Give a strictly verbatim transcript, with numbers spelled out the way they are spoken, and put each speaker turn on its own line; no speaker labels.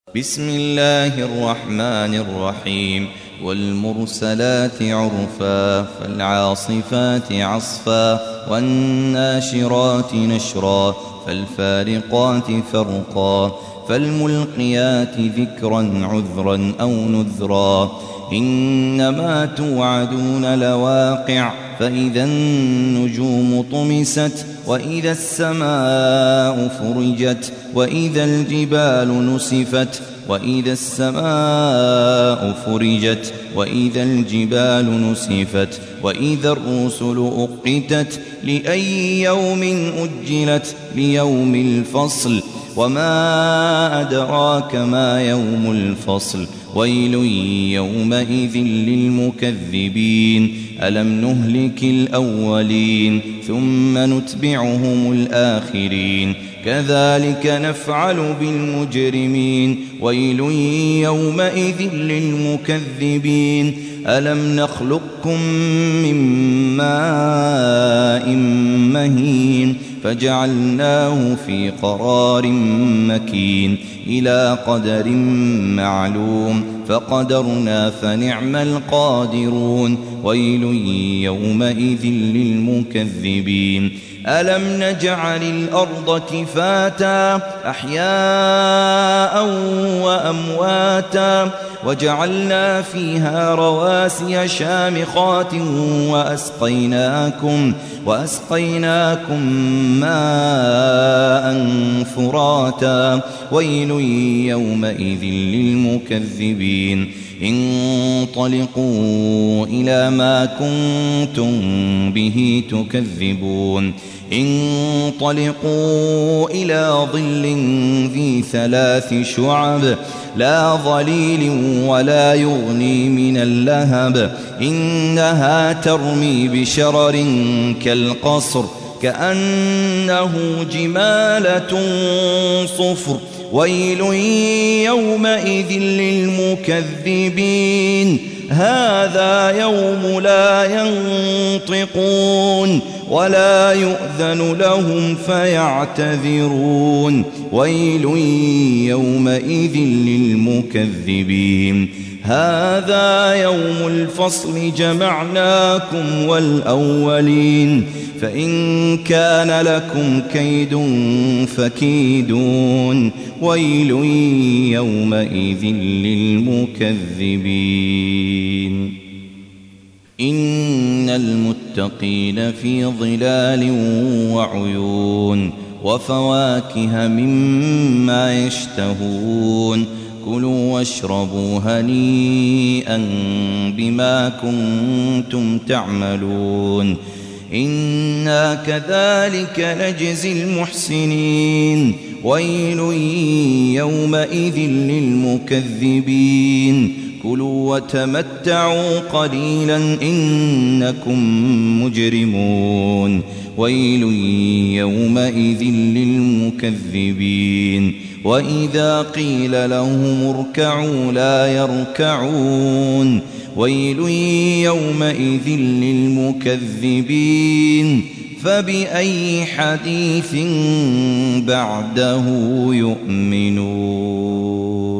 بسم الله الرحمن الرحيم والمرسلات عرفا فالعاصفات عصفا والناشرات نشرا فالفارقات فرقا فالملقيات ذكرا عذرا أو نذرا إنما توعدون لواقع فإذا النجوم طمست وإذا السماء فرجت وإذا الجبال نسفت وإذا السماء فرجت وإذا الجبال نسفت وإذا الرسل أقتت لأي يوم أجلت ليوم الفصل وما أدراك ما يوم الفصل ويل يومئذ للمكذبين ألم نهلك الأولين ثم نتبعهم الآخرين كذلك نفعل بالمجرمين ويل يومئذ للمكذبين ألم نخلقكم من ماء مهين فجعلناه في قرار مكين إلى قدر معلوم فقدرنا فنعم القادرون ويل يومئذ للمكذبين ألم نجعل الأرض كفاتا أحياء وأمواتا وجعلنا فيها رواسي شامخات وأسقيناكم وأسقيناكم ماء فراتا ويل يومئذ للمكذبين انطلقوا إلى ما كنتم به تكذبون انطلقوا إلى ظل ذي ثلاث شعب لا ظليل ولا يغني من اللهب إنها ترمي بشرر كالقصر كأنه جمالة صفر ويل يومئذ للمكذبين هذا يوم لا ينطقون ولا يؤذن لهم فيعتذرون ويل يومئذ للمكذبين هذا يوم الفصل جمعناكم والأولين فإن كان لكم كيد فكيدون ويل يومئذ للمكذبين إن المتقين في ظلال وعيون وفواكه مما يشتهون كلوا واشربوا هنيئا بما كنتم تعملون إنا كذلك نجزي المحسنين ويل يومئذ للمكذبين كلوا وتمتعوا قليلا إنكم مجرمون ويل يومئذ للمكذبين وإذا قيل لهم اركعوا لا يركعون ويل يومئذ للمكذبين فبأي حديث بعده يؤمنون.